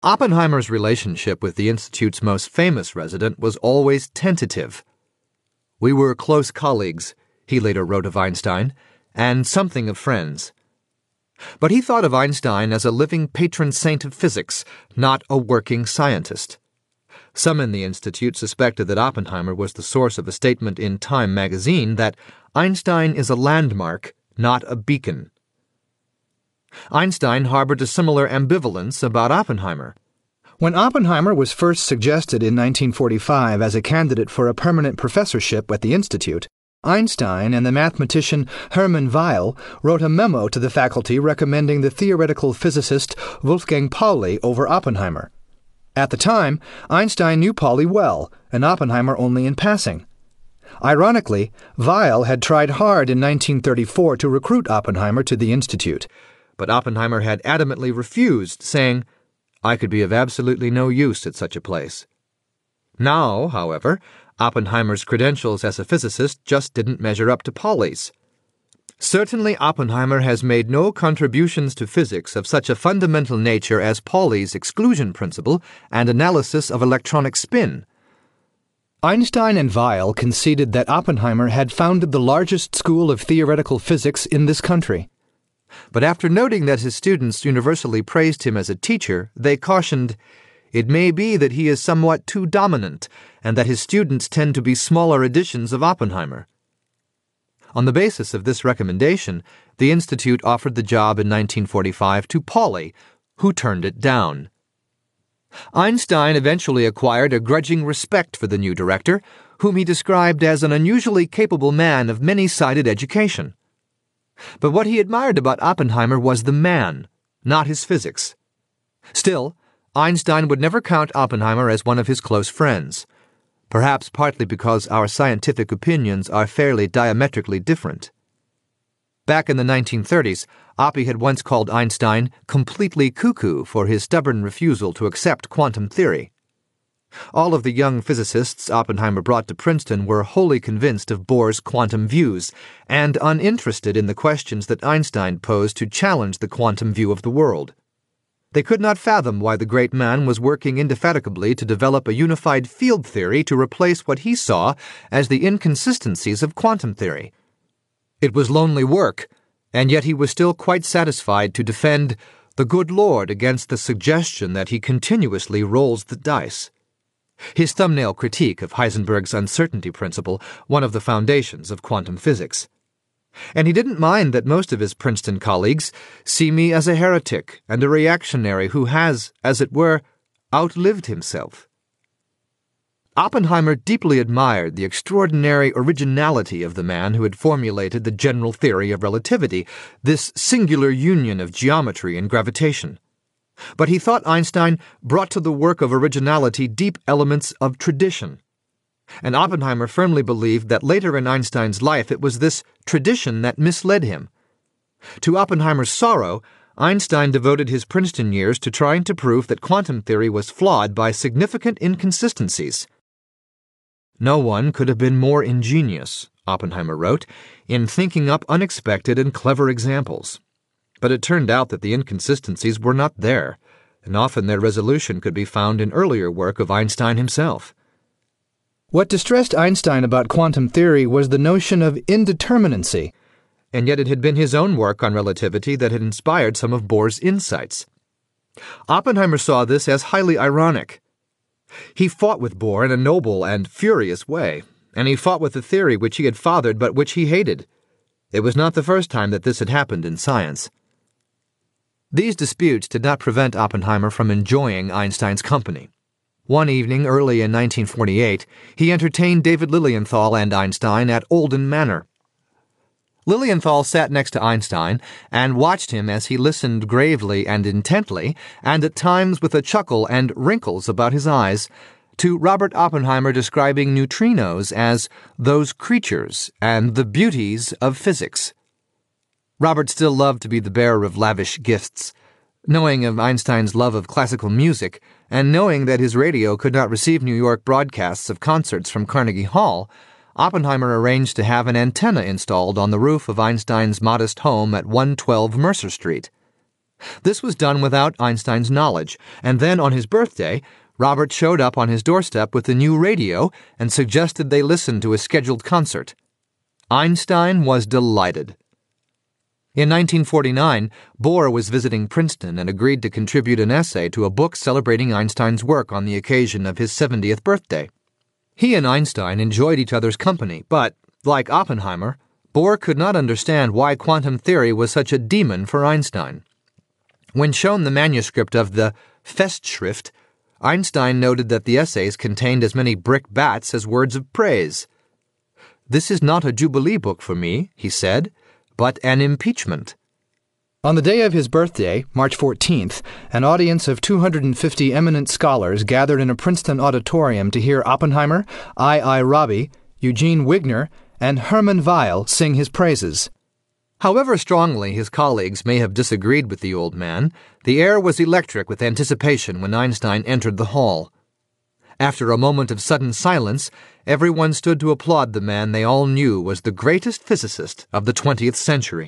Oppenheimer's relationship with the Institute's most famous resident was always tentative. "We were close colleagues," he later wrote of Einstein, "and something of friends." But he thought of Einstein as a living patron saint of physics, not a working scientist. Some in the Institute suspected that Oppenheimer was the source of a statement in Time magazine that Einstein is a landmark, not a beacon. Einstein harbored a similar ambivalence about Oppenheimer. When Oppenheimer was first suggested in 1945 as a candidate for a permanent professorship at the Institute, Einstein and the mathematician Hermann Weyl wrote a memo to the faculty recommending the theoretical physicist Wolfgang Pauli over Oppenheimer. At the time, Einstein knew Pauli well, and Oppenheimer only in passing. Ironically, Weyl had tried hard in 1934 to recruit Oppenheimer to the Institute, but Oppenheimer had adamantly refused, saying, "I could be of absolutely no use at such a place." Now, however, Oppenheimer's credentials as a physicist just didn't measure up to Pauli's. Certainly, Oppenheimer has made no contributions to physics of such a fundamental nature as Pauli's exclusion principle and analysis of electronic spin. Einstein and Weyl conceded that Oppenheimer had founded the largest school of theoretical physics in this country. But after noting that his students universally praised him as a teacher, they cautioned, "It may be that he is somewhat too dominant, and that his students tend to be smaller editions of Oppenheimer." On the basis of this recommendation, the Institute offered the job in 1945 to Pauli, who turned it down. Einstein eventually acquired a grudging respect for the new director, whom he described as an unusually capable man of many-sided education. But what he admired about Oppenheimer was the man, not his physics. Still, Einstein would never count Oppenheimer as one of his close friends, perhaps partly because our scientific opinions are fairly diametrically different. Back in the 1930s, Oppie had once called Einstein completely cuckoo for his stubborn refusal to accept quantum theory. All of the young physicists Oppenheimer brought to Princeton were wholly convinced of Bohr's quantum views and uninterested in the questions that Einstein posed to challenge the quantum view of the world. They could not fathom why the great man was working indefatigably to develop a unified field theory to replace what he saw as the inconsistencies of quantum theory. It was lonely work, and yet he was still quite satisfied to defend the good Lord against the suggestion that he continuously rolls the dice. His thumbnail critique of Heisenberg's uncertainty principle, one of the foundations of quantum physics. And he didn't mind that most of his Princeton colleagues see me as a heretic and a reactionary who has, as it were, outlived himself. Oppenheimer deeply admired the extraordinary originality of the man who had formulated the general theory of relativity, this singular union of geometry and gravitation. But he thought Einstein brought to the work of originality deep elements of tradition. And Oppenheimer firmly believed that later in Einstein's life it was this tradition that misled him. To Oppenheimer's sorrow, Einstein devoted his Princeton years to trying to prove that quantum theory was flawed by significant inconsistencies. "No one could have been more ingenious," Oppenheimer wrote, "in thinking up unexpected and clever examples. But it turned out that the inconsistencies were not there, and often their resolution could be found in earlier work of Einstein himself." What distressed Einstein about quantum theory was the notion of indeterminacy. And yet it had been his own work on relativity that had inspired some of Bohr's insights. Oppenheimer saw this as highly ironic. He fought with Bohr in a noble and furious way, and he fought with the theory which he had fathered but which he hated. It was not the first time that this had happened in science. These disputes did not prevent Oppenheimer from enjoying Einstein's company. One evening early in 1948, he entertained David Lilienthal and Einstein at Olden Manor. Lilienthal sat next to Einstein and watched him as he listened gravely and intently, and at times with a chuckle and wrinkles about his eyes, to Robert Oppenheimer describing neutrinos as those creatures and the beauties of physics. Robert still loved to be the bearer of lavish gifts. Knowing of Einstein's love of classical music, and knowing that his radio could not receive New York broadcasts of concerts from Carnegie Hall, Oppenheimer arranged to have an antenna installed on the roof of Einstein's modest home at 112 Mercer Street. This was done without Einstein's knowledge, and then on his birthday, Robert showed up on his doorstep with a new radio and suggested they listen to a scheduled concert. Einstein was delighted. In 1949, Bohr was visiting Princeton and agreed to contribute an essay to a book celebrating Einstein's work on the occasion of his 70th birthday. He and Einstein enjoyed each other's company, but, like Oppenheimer, Bohr could not understand why quantum theory was such a demon for Einstein. When shown the manuscript of the Festschrift, Einstein noted that the essays contained as many brickbats as words of praise. "This is not a jubilee book for me," he said, "but an impeachment." On the day of his birthday, March 14th, an audience of 250 eminent scholars gathered in a Princeton auditorium to hear Oppenheimer, I. Rabi, Eugene Wigner, and Hermann Weyl sing his praises. However strongly his colleagues may have disagreed with the old man, the air was electric with anticipation when Einstein entered the hall. After a moment of sudden silence, everyone stood to applaud the man they all knew was the greatest physicist of the 20th century.